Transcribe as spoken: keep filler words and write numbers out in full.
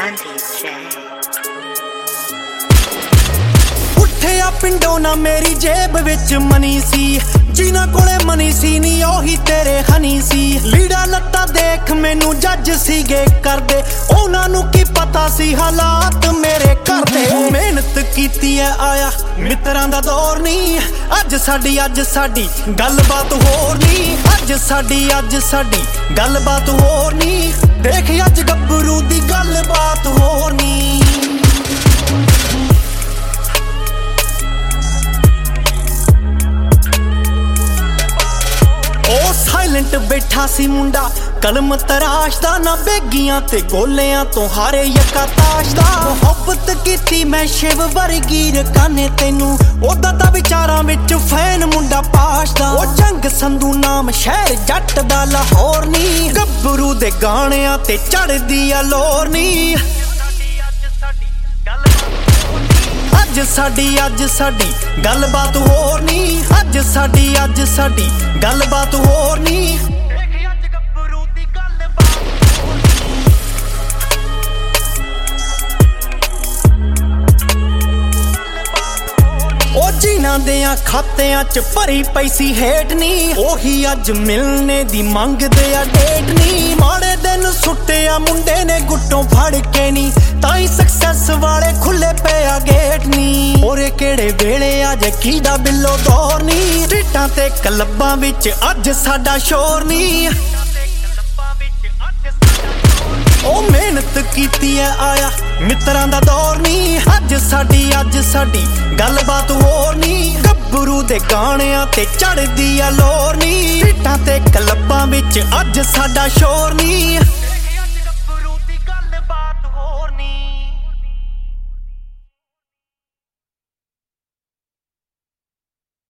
उठिया पिंडों ना मेरी जेब विच मनी सी, जिन्हां कोले मनी सी नी ओही तेरे हनी सी। लीड़ा लत्ता देख मैनू जज सीगे करदे, उन्हां नू की पता सी हालात मेरे घर दे। मेहनत कीती है आया मित्रां दा दौर नी, अज साडी अज साडी गलबात होर नी। अज साडी अज साडी गलबात होर नी, देख अज गब्बरू दी गलबात होर नी। साइलेंट बैठा सी मुंडा कलम तराशदा, ना बेगियां ते गोलियां तो हारे यका ताशदा। मोहब्बत कीती मैं शिव वर्गी रकाने तेनू, ओदा दा विचारां विच फैन मुंडा पाशदा। ओ जंग संधू नाम शहर जट दा लाहौर नी, गब्बरू दे गाणियां ते चढ़दी आ लोर नी। अज साडी अज साडी गलबात होर नी, अज साडी अज साडी गलबात होर नी। ओ जिन्हां देयां खातियां च भरी पैसी हेट नी, ओही अज मिलने दी मंगदे आ डेट नी। माड़े दिन सुट्टिया मुंडे ने गुट्टों फड़ के नी, ताई सक्सैस वाले खुले पे आ गेट नी। ओरे केड़े वेले अज कीदा बिल्लो दौर नी, स्ट्रीटां ते क्लब्बां विच अज साडा शोर नी। ओ मेहनत कीती है आया मित्रां दा दौर नी, अज साडी अज साडी गलबात होर नी। गब्बरू दे गाणियां ते चढ़दी आ लोर नी, स्ट्रीटां ते क्लब्बां विच अज साडा शोर नी।